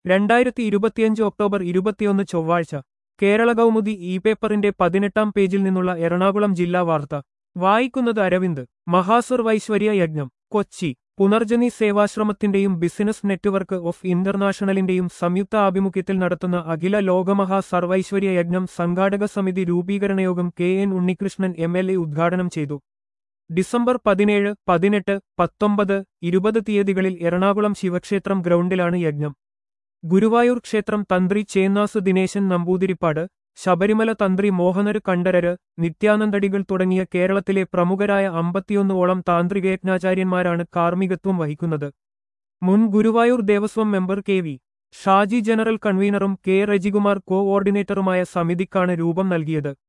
2025 October 21 ചൊവ്വാഴ്ച Kerala Kaumudi E പേപ്പറിന്റെ 18-ാം പേജിൽ നിന്നുള്ള എറണാകുളം ജില്ലാ വാർത്ത വായിക്കുന്നത് അരവിന്ദ്. മഹാസർവൈശ്വര്യ യജ്ഞം കൊച്ചി. പുനർജനി സേവാശ്രമത്തിന്റെയും ബിസിനസ് നെറ്റ്വർക്ക് ഓഫ് ഇന്റർനാഷണലിന്റെയും സംയുക്ത ആഭിമുഖ്യത്തിൽ നടത്തുന്ന അഖില ലോകമഹാ സർവൈശ്വര്യ യജ്ഞം സംഘാടക സമിതി രൂപീകരണയോഗം കെ.എൻ. ഉണ്ണികൃഷ്ണൻ എം.എൽ.എ. ഉദ്ഘാടനം ചെയ്തു. ഡിസംബർ 17, 18, 19, 20 തീയതികളിൽ എറണാകുളം ശിവക്ഷേത്രം ഗ്രൗണ്ടിലാണ് യജ്ഞം. ഗുരുവായൂർ ക്ഷേത്രം തന്ത്രി ചേന്നാസ് ദിനേശൻ നമ്പൂതിരിപ്പാട്, ശബരിമല തന്ത്രി മോഹനര് കണ്ഠരര്, നിത്യാനന്ദടികൾ തുടങ്ങിയ കേരളത്തിലെ പ്രമുഖരായ 51ഓളം താന്ത്രികയജ്ഞാചാര്യന്മാരാണ് കാർമ്മികത്വം വഹിക്കുന്നത്. മുൻ Guruvayur Devaswom member K V. Shaji general കൺവീനറും കെ. റജികുമാർ കോഓർഡിനേറ്ററുമായ സമിതിക്കാണ് രൂപം നൽകിയത്.